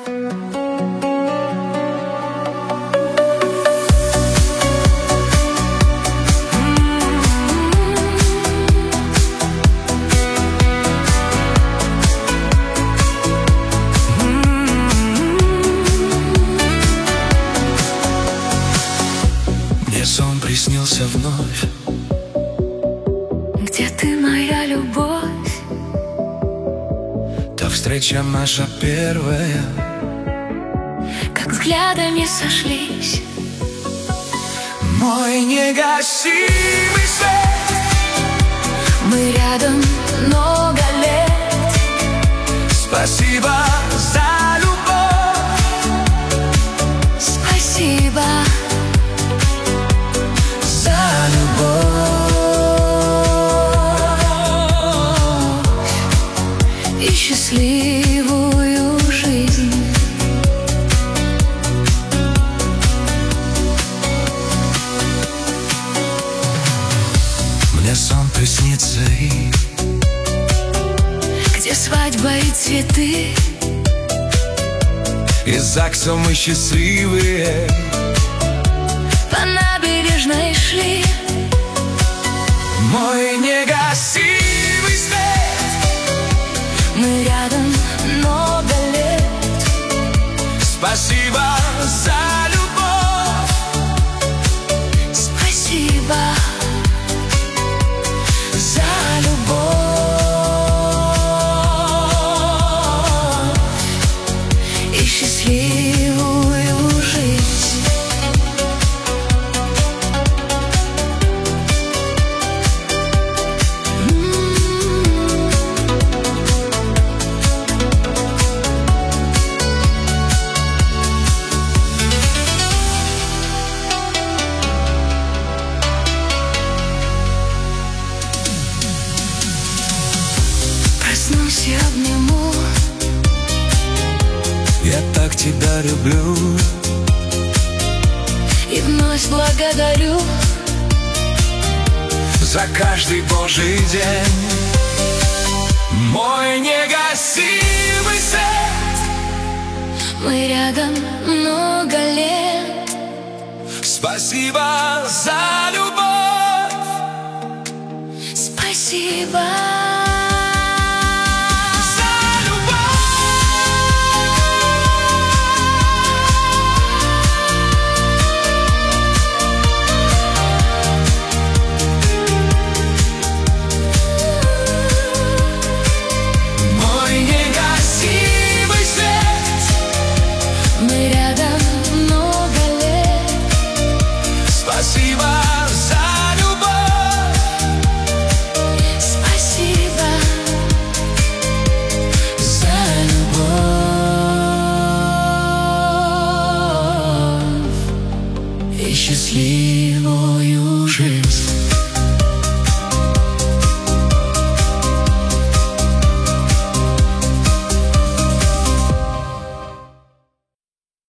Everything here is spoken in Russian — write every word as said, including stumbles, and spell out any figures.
Сон приснился вновь. Где ты, моя любовь? Та встреча наша первая, как взглядами сошлись. Мой негасимый свет. Мы рядом много лет. Спасибо за любовь. Спасибо и счастливую жизнь. Мне сон приснится и где свадьба и цветы, и ЗАГСа мы счастливые. По набережной шли. Мой негасимый свет. Мы рядом много лет. Спасибо за любовь. Спасибо за любовь и счастливую жизнь. Проснусь и обниму. Я так тебя люблю. И вновь благодарю За каждый божий день. Мой негасимый свет. Мы рядом много лет. Спасибо